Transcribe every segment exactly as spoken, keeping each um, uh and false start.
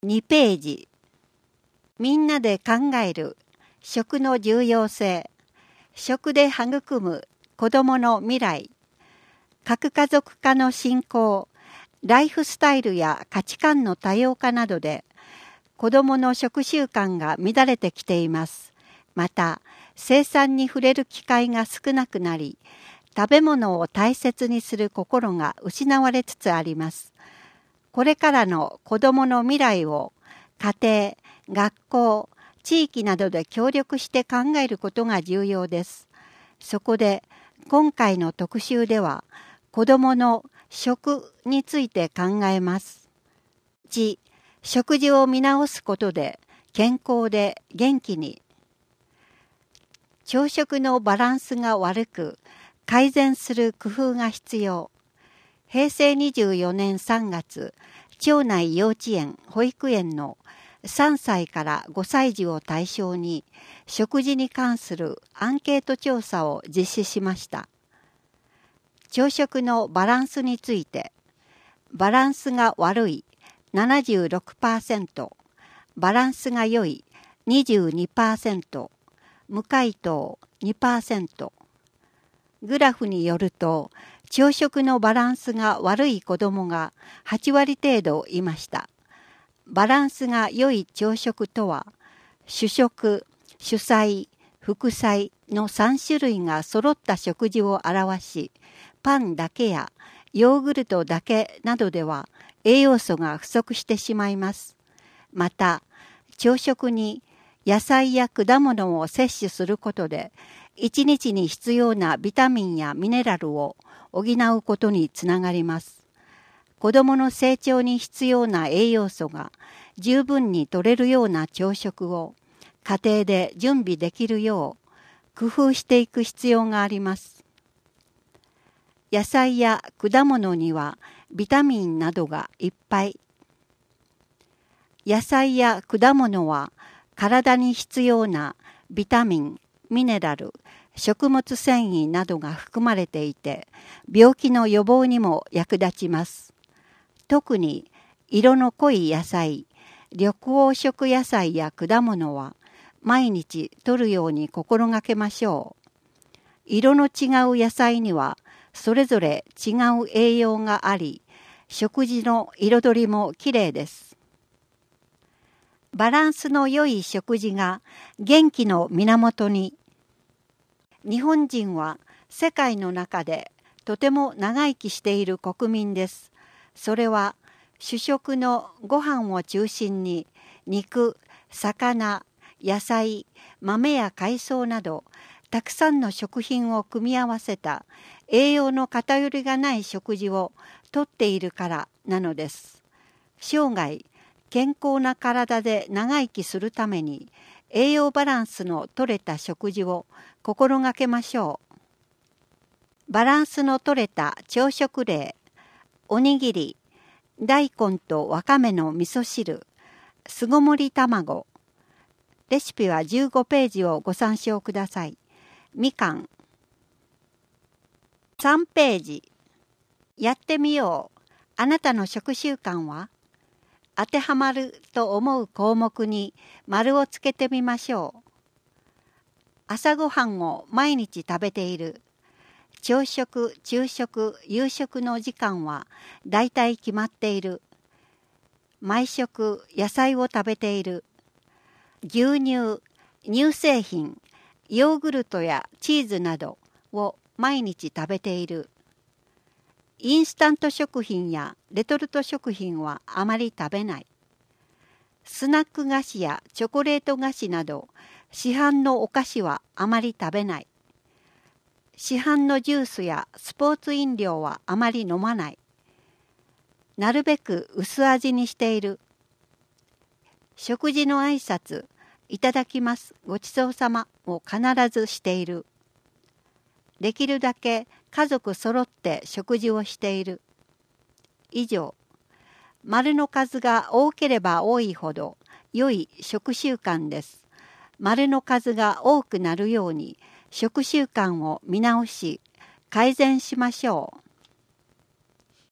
にページ。みんなで考える食の重要性。食で育む子どもの未来。核家族化の進行、ライフスタイルや価値観の多様化などで、子どもの食習慣が乱れてきています。また、生産に触れる機会が少なくなり、食べ物を大切にする心が失われつつあります。これからの子どもの未来を家庭、学校、地域などで協力して考えることが重要です。そこで今回の特集では子どもの食について考えます。いち、食事を見直すことで健康で元気に。朝食のバランスが悪く改善する工夫が必要。へいせいにじゅうよねんさんがつ、町内幼稚園・保育園のさんさいからごさい児を対象に食事に関するアンケート調査を実施しました。朝食のバランスについて、バランスが悪い ななじゅうろくパーセント、バランスが良い にじゅうにパーセント、無回答 にパーセント。グラフによると、朝食のバランスが悪い子どもがはちわり程度いました。バランスが良い朝食とは、主食、主菜、副菜のさんしゅるいが揃った食事を表し、パンだけやヨーグルトだけなどでは栄養素が不足してしまいます。また、朝食に野菜や果物を摂取することで、一日に必要なビタミンやミネラルを補うことにつながります。子どもの成長に必要な栄養素が十分に摂れるような朝食を家庭で準備できるよう工夫していく必要があります。野菜や果物にはビタミンなどがいっぱい。野菜や果物は体に必要なビタミン、ミネラル、食物繊維などが含まれていて、病気の予防にも役立ちます。特に色の濃い野菜、緑黄色野菜や果物は毎日摂るように心がけましょう。色の違う野菜にはそれぞれ違う栄養があり、食事の彩りもきれいです。バランスの良い食事が元気の源に。日本人は世界の中でとても長生きしている国民です。それは主食のご飯を中心に肉、魚、野菜、豆や海藻などたくさんの食品を組み合わせた栄養の偏りがない食事をとっているからなのです。生涯健康な体で長生きするために栄養バランスのとれた食事を心がけましょう。バランスのとれた朝食例、おにぎり、大根とわかめの味噌汁、巣ごもり卵。レシピはじゅうごページをご参照ください。みかん。さんページ。やってみよう。あなたの食習慣は？当てはまると思う項目に丸をつけてみましょう。朝ごはんを毎日食べている。朝食、昼食、夕食の時間はだいたい決まっている。毎食野菜を食べている。牛乳、乳製品、ヨーグルトやチーズなどを毎日食べている。インスタント食品やレトルト食品はあまり食べない。スナック菓子やチョコレート菓子など市販のお菓子はあまり食べない。市販のジュースやスポーツ飲料はあまり飲まない。なるべく薄味にしている。食事の挨拶、いただきます、ごちそうさまを必ずしている。できるだけ家族揃って食事をしている。以上。丸の数が多ければ多いほど良い食習慣です。丸の数が多くなるように食習慣を見直し改善しましょう。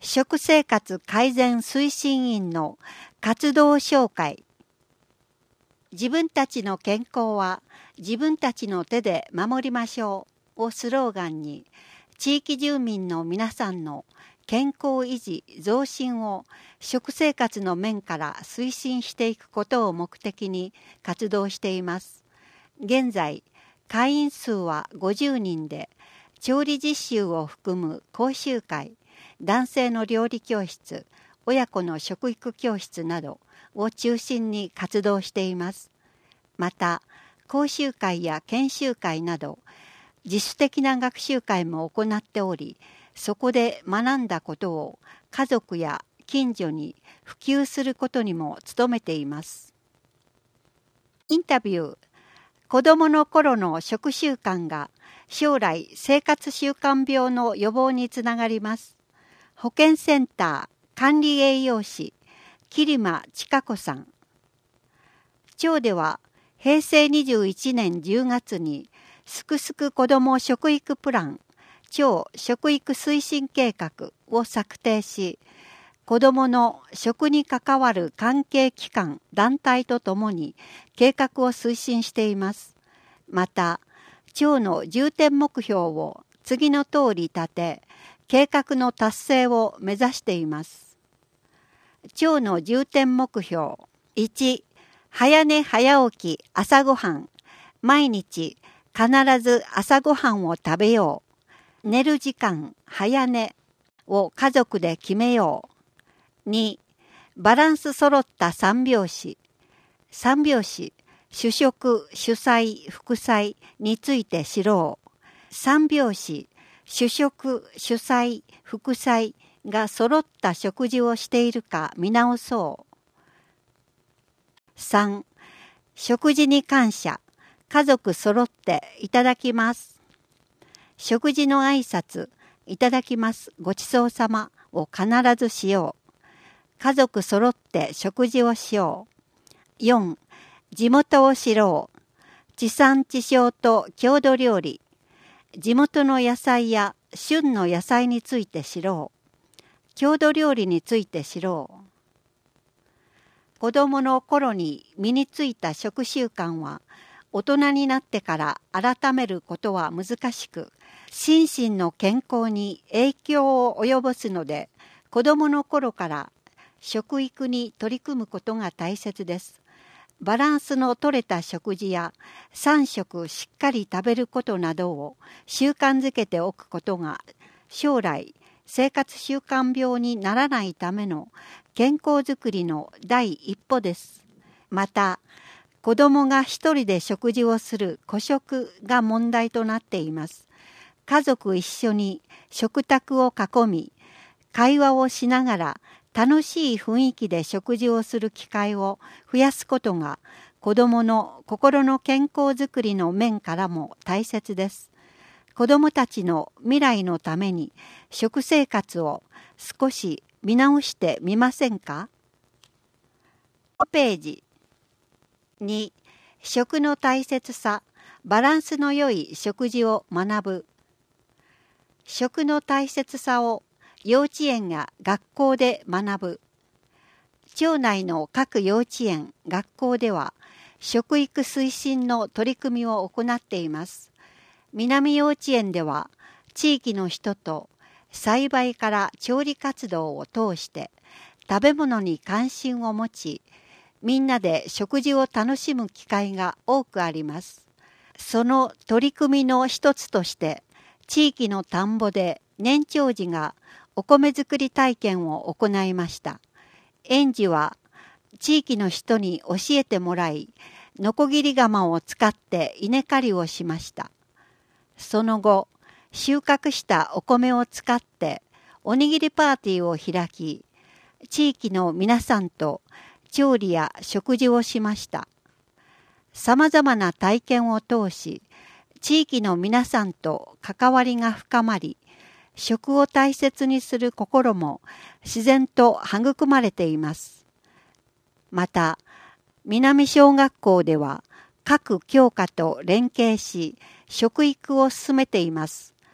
食生活改善推進員の活動紹介。自分たちの健康は自分たちの手で守りましょうをスローガンに、地域住民の皆さんの健康維持増進を食生活の面から推進していくことを目的に活動しています。現在、会員数はごじゅうにんで、調理実習を含む講習会、男性の料理教室、親子の食育教室などを中心に活動しています。また、講習会や研修会など、自主的な学習会も行っており、そこで学んだことを家族や近所に普及することにも努めています。インタビュー。子どもの頃の食習慣が将来生活習慣病の予防につながります。保健センター管理栄養士桐間千佳子さん。町ではへいせいにじゅういちねんじゅうがつにすくすく子ども食育プラン町食育推進計画を策定し、子どもの食に関わる関係機関・団体とともに計画を推進しています。また、町の重点目標を次の通り立て、計画の達成を目指しています。町の重点目標いち、早寝早起き朝ごはん。毎日必ず朝ごはんを食べよう。寝る時間早寝を家族で決めよう。に、バランス揃った三拍子。三拍子、主食、主菜、副菜について知ろう。三拍子、主食、主菜、副菜が揃った食事をしているか見直そう。さん、食事に感謝。家族揃っていただきます。食事の挨拶、いただきます。ごちそうさまを必ずしよう。家族揃って食事をしよう。よん、地元を知ろう。地産地消と郷土料理。地元の野菜や旬の野菜について知ろう。郷土料理について知ろう。子供の頃に身についた食習慣は、大人になってから改めることは難しく、心身の健康に影響を及ぼすので、子供の頃から食育に取り組むことが大切です。バランスの取れた食事やさん食しっかり食べることなどを習慣づけておくことが将来生活習慣病にならないための健康づくりの第一歩です。また、子どもが一人で食事をする孤食が問題となっています。家族一緒に食卓を囲み、会話をしながら楽しい雰囲気で食事をする機会を増やすことが子どもの心の健康づくりの面からも大切です。子どもたちの未来のために食生活を少し見直してみませんか？ページに、食の大切さ、バランスの良い食事を学ぶ。食の大切さを幼稚園や学校で学ぶ。町内の各幼稚園、学校では食育推進の取り組みを行っています。南幼稚園では地域の人と栽培から調理活動を通して食べ物に関心を持ち、みんなで食事を楽しむ機会が多くあります。その取り組みの一つとして、地域の田んぼで年長児がお米作り体験を行いました。園児は地域の人に教えてもらい、のこぎり釜を使って稲刈りをしました。その後、収穫したお米を使っておにぎりパーティーを開き、地域の皆さんと調理や食事をしました。さまざまな体験を通し、地域の皆さんと関わりが深まり、食を大切にする心も自然と育まれています。また、南小学校では各教科と連携し、食育を進めています。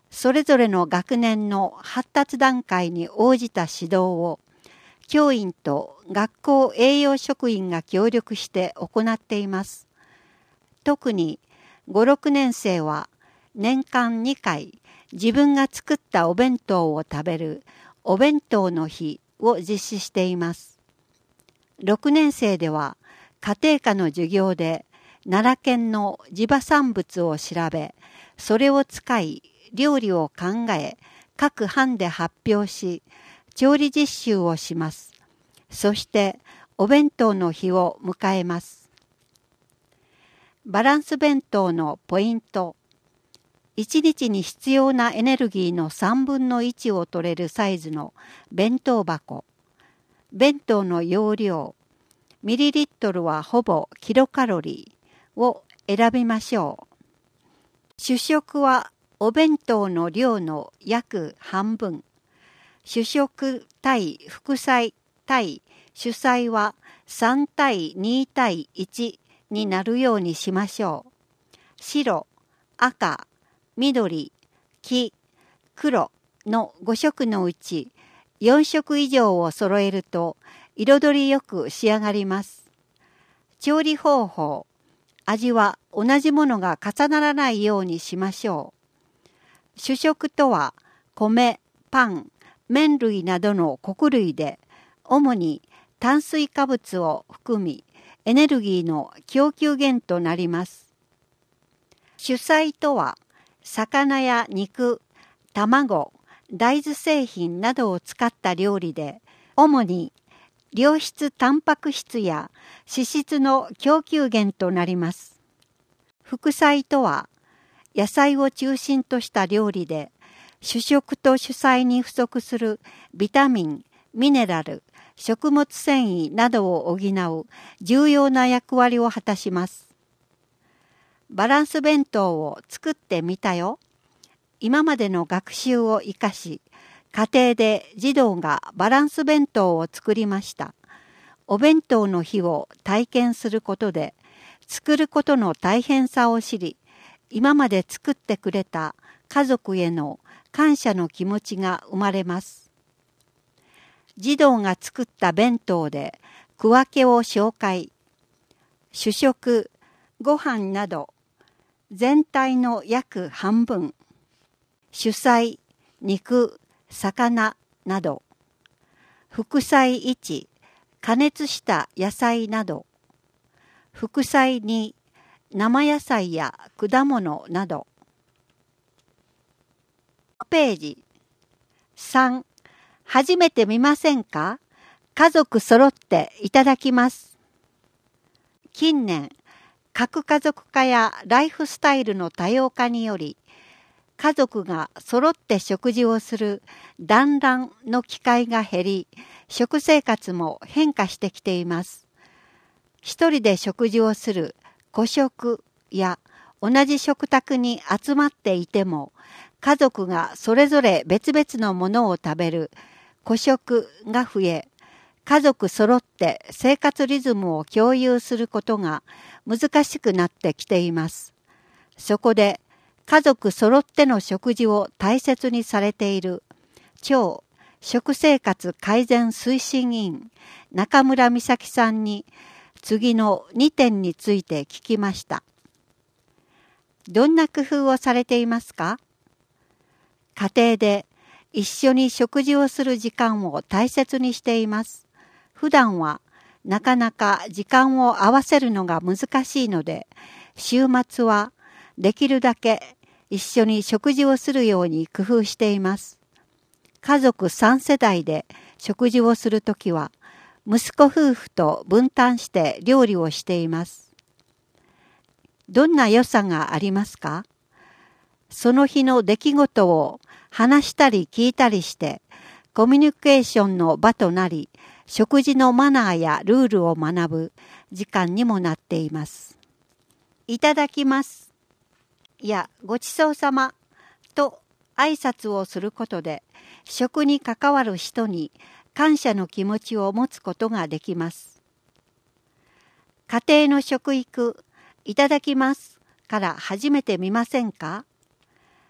それぞれの学年の発達段階に応じた指導を教員と学校栄養職員が協力して行っています。特にご、ろくねん生は年間にかい自分が作ったお弁当を食べるお弁当の日を実施しています。ろくねん生では家庭科の授業で奈良県の地場産物を調べ、それを使い料理を考え、各班で発表し、調理実習をします。そしてお弁当の日を迎えます。バランス弁当のポイント。いちにちに必要なエネルギーのさんぶんのいちを取れるサイズの弁当箱。弁当の容量。ミリリットルはほぼキロカロリーを選びましょう。主食はお弁当の量の約半分。主食対副菜対主菜はさんたいにたいいちになるようにしましょう。白、赤、緑、黄、黒のご色のうちよん色以上を揃えると彩りよく仕上がります。調理方法、味は同じものが重ならないようにしましょう。主食とは米、パン、麺類などの穀類で、主に炭水化物を含み、エネルギーの供給源となります。主菜とは、魚や肉、卵、大豆製品などを使った料理で、主に良質タンパク質や脂質の供給源となります。副菜とは、野菜を中心とした料理で、主食と主菜に不足するビタミン、ミネラル、食物繊維などを補う重要な役割を果たします。バランス弁当を作ってみたよ。今までの学習を生かし、家庭で児童がバランス弁当を作りました。お弁当の日を体験することで、作ることの大変さを知り、今まで作ってくれた家族への感謝の気持ちが生まれます。児童が作った弁当で区分けを紹介。主食、ご飯など、全体の約半分。主菜、肉、魚など。副菜いち、加熱した野菜など。副菜に、生野菜や果物など。ページさん、初めて見ませんか？家族揃っていただきます。近年、核家族化やライフスタイルの多様化により、家族が揃って食事をする団らんの機会が減り、食生活も変化してきています。一人で食事をする個食や同じ食卓に集まっていても、家族がそれぞれ別々のものを食べる個食が増え、家族揃って生活リズムを共有することが難しくなってきています。そこで家族揃っての食事を大切にされている超食生活改善推進委員中村美咲さんに次のにてんについて聞きました。どんな工夫をされていますか？家庭で一緒に食事をする時間を大切にしています。普段はなかなか時間を合わせるのが難しいので、週末はできるだけ一緒に食事をするように工夫しています。家族さん世代で食事をするときは、息子夫婦と分担して料理をしています。どんな良さがありますか？その日の出来事を話したり聞いたりして、コミュニケーションの場となり、食事のマナーやルールを学ぶ時間にもなっています。いただきます。いや、ごちそうさまと挨拶をすることで、食に関わる人に感謝の気持ちを持つことができます。家庭の食育、いただきますから始めてみませんか？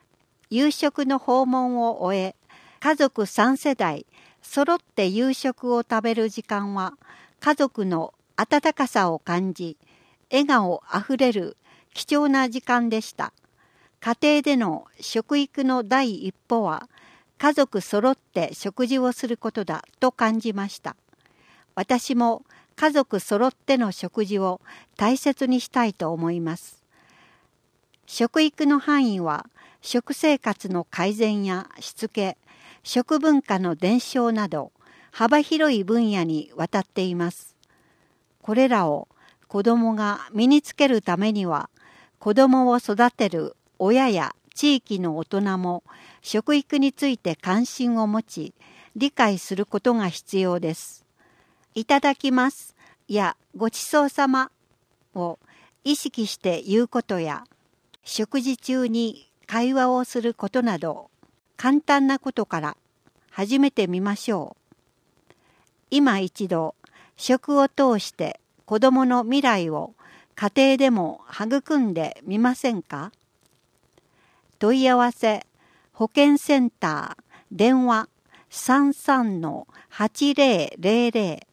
夕食の訪問を終え、家族さん世代揃って夕食を食べる時間は、家族の温かさを感じ、笑顔あふれる貴重な時間でした。家庭での食育の第一歩は、家族揃って食事をすることだと感じました。私も家族揃っての食事を大切にしたいと思います。食育の範囲は、食生活の改善やしつけ、食文化の伝承など、幅広い分野にわたっています。これらを子どもが身につけるためには、子どもを育てる親や地域の大人も食育について関心を持ち、理解することが必要です。いただきますやごちそうさまを意識して言うことや、食事中に会話をすることなど、簡単なことから始めてみましょう。今一度、食を通して子どもの未来を家庭でも育んでみませんか？問い合わせ、保健センター、電話 さんさんのはちぜろぜろ